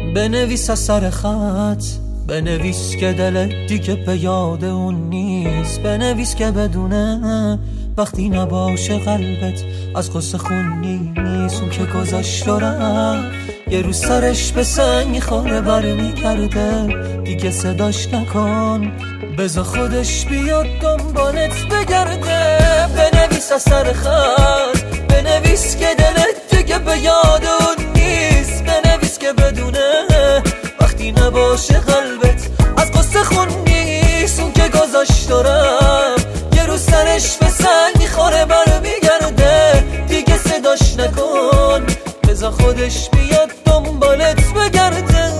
بنویس از سر خط، بنویس که دلت دیگه به یاد اون نیست. بنویس که بدونه وقتی نباشه قلبت از قصه خون نیست. اون که گذاشت و رفت یه روز سرش به سنگ میخوره برمیگرده، دیگه صداش نکن بذار خودش بیاد دنبالت بگرده. بنویس از سر خط، بنویس که دلت دیگه به یاد اون نیست. بنویس که بدونه وقتی نباشه قلبت از قصه خون نیست. اون که گذاشت و رفت یه روز سرش به سنگ میخوره برمیگرده، دیگه صداش نکن بذار خودش بیاد دنبالت بگرده.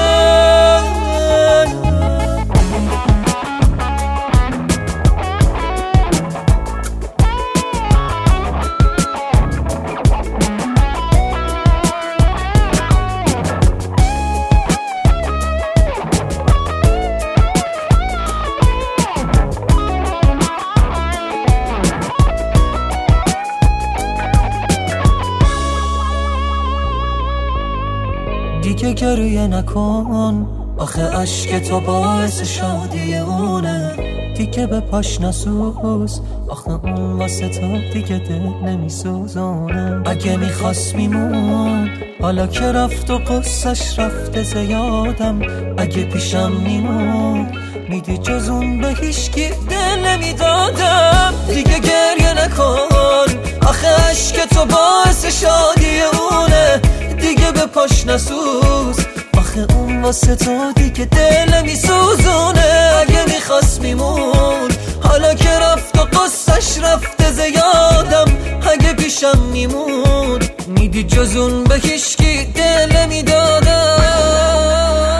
دیگه گریه نکن، آخه عشق تو باعث شادی اونه. دیگه به پاش نسوز، آخه اون واسه تو دیگه دل نمیسوزونه. اگه میخواست میمون، حالا که رفت و قصهش رفته زیادم. اگه پیشم میمون میدی جز اون به هیچکی دل نمیدادم. دیگه گریه نکن، آخه عشق تو باعث شادی اونه. دیگه به پاش نسوز، آخه اون واسه تو دیگه دل میسوزونه. اگه میخواست میمون، حالا که رفت و قصهش رفته زیادم. اگه پیشم میمون میدی جز اون به هیچکی دل نمیدادم.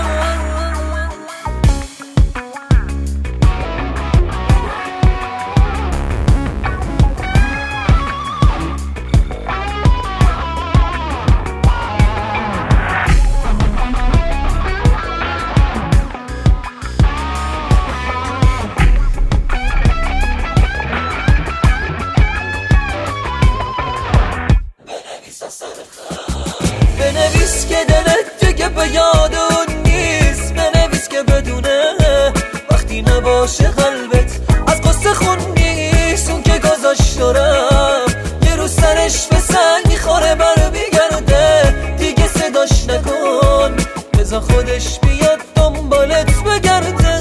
بنویس که دلت دیگه به یاد اون نیست. بنویس که بدونه وقتی نباشه قلبت از قصه خون نیست. اون که گذاشت و رفت یه روز سرش به سنگ میخوره برمیگرده، دیگه صداش نکن بذار خودش بیاد دنبالت بگرده.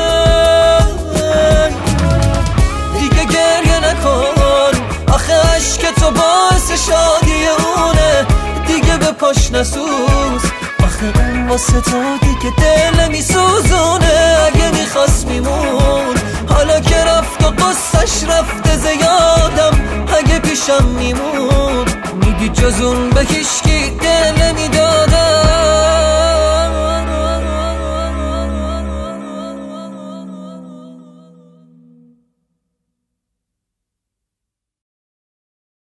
دیگه گریه نکن، آخه عشق تو باعث شادی اونه. دیگه به پاش نسوز، آخه اون واسه تو دیگه دل میسوزونه. اگه میخواست میمون، حالا که رفت و قصهش رفته زیادم. اگه پیشم میمون میدی جز اون به هیچکی دل نمیداد.